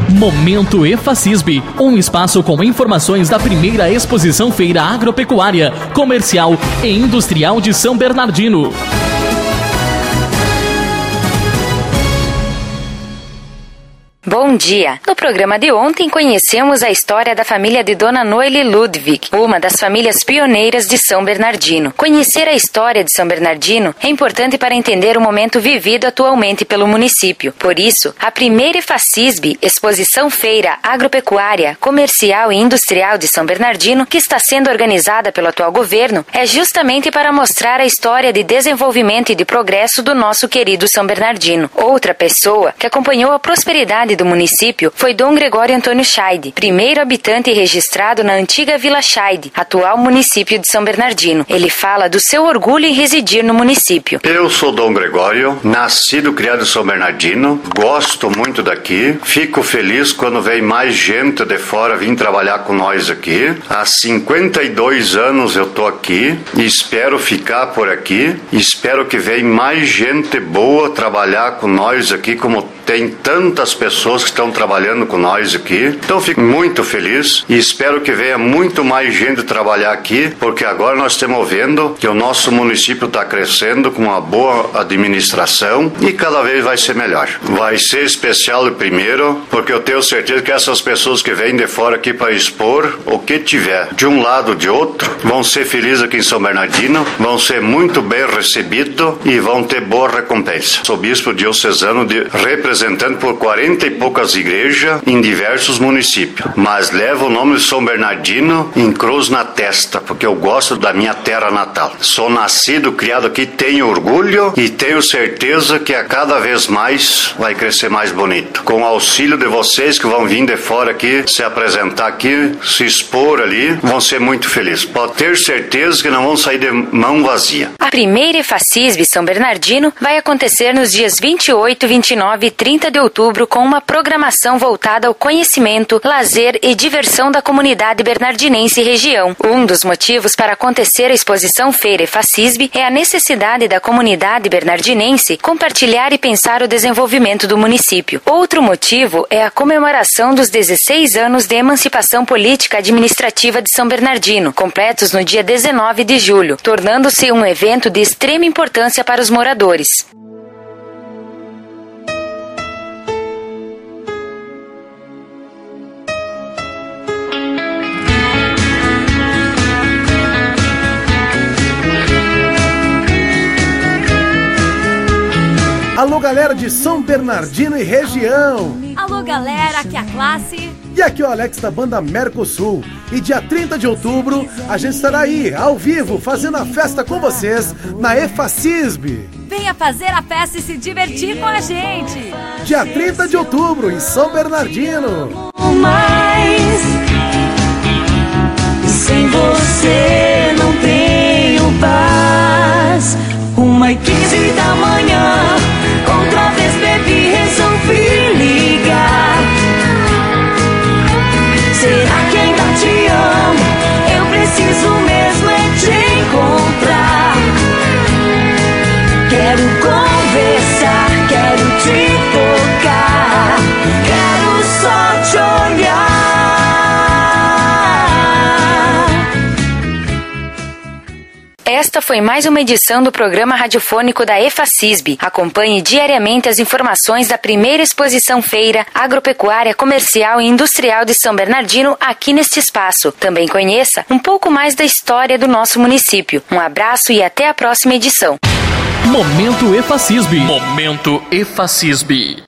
Momento EFACISB, um espaço com informações da primeira exposição feira agropecuária, comercial e industrial de São Bernardino. Bom dia! No programa de ontem conhecemos a história da família de Dona Noeli Ludwig, uma das famílias pioneiras de São Bernardino. Conhecer a história de São Bernardino é importante para entender o momento vivido atualmente pelo município. Por isso, a primeira EFACISB, Exposição Feira Agropecuária, Comercial e Industrial de São Bernardino, que está sendo organizada pelo atual governo, é justamente para mostrar a história de desenvolvimento e de progresso do nosso querido São Bernardino. Outra pessoa que acompanhou a prosperidade do município foi Dom Gregório Antônio Scheide, primeiro habitante registrado na antiga Vila Scheide, atual município de São Bernardino. Ele fala do seu orgulho em residir no município. Eu sou Dom Gregório, nascido e criado em São Bernardino, gosto muito daqui, fico feliz quando vem mais gente de fora vir trabalhar com nós aqui. Há 52 anos eu tô aqui e espero ficar por aqui, espero que venha mais gente boa trabalhar com nós aqui, como tem tantas pessoas que estão trabalhando com nós aqui. Então fico muito feliz e espero que venha muito mais gente trabalhar aqui, porque agora nós estamos vendo que o nosso município está crescendo com uma boa administração e cada vez vai ser melhor. Vai ser especial primeiro, porque eu tenho certeza que essas pessoas que vêm de fora aqui para expor o que tiver, de um lado ou de outro, vão ser felizes aqui em São Bernardino, vão ser muito bem recebidos e vão ter boa recompensa. Sou bispo diocesano representando por 40 e poucas igrejas em diversos municípios, mas levo o nome de São Bernardino em cruz na testa, porque eu gosto da minha terra natal. Sou nascido, criado aqui, tenho orgulho e tenho certeza que a cada vez mais vai crescer mais bonito. Com o auxílio de vocês que vão vir de fora aqui, se apresentar aqui, se expor ali, vão ser muito felizes. Pode ter certeza que não vão sair de mão vazia. A primeira EFACISB São Bernardino vai acontecer nos dias 28, 29 e 30 de outubro com uma programação voltada ao conhecimento, lazer e diversão da comunidade bernardinense e região. Um dos motivos para acontecer a exposição Feira EFACISB é a necessidade da comunidade bernardinense compartilhar e pensar o desenvolvimento do município. Outro motivo é a comemoração dos 16 anos de emancipação política administrativa de São Bernardino, completos no dia 19 de julho, tornando-se um evento de extrema importância para os moradores. Alô, galera de São Bernardino e região! Alô, galera, aqui é a Classe. E aqui é o Alex da banda Mercosul. E dia 30 de outubro a gente estará aí, ao vivo, fazendo a festa com vocês na EFACISB. Venha fazer a festa e se divertir com a gente. Dia 30 de outubro, em São Bernardino. Mas sem você não tenho paz. 1h15 da manhã, outra vez bebi, resolvi ligar. Será que ainda te amo? Eu preciso mesmo é te encontrar. Quero conversar, quero te tocar, quero só te olhar. Esta foi mais uma edição do programa radiofônico da EFACISB. Acompanhe diariamente as informações da primeira exposição feira agropecuária, comercial e industrial de São Bernardino aqui neste espaço. Também conheça um pouco mais da história do nosso município. Um abraço e até a próxima edição. Momento EFACISB. Momento EFACISB.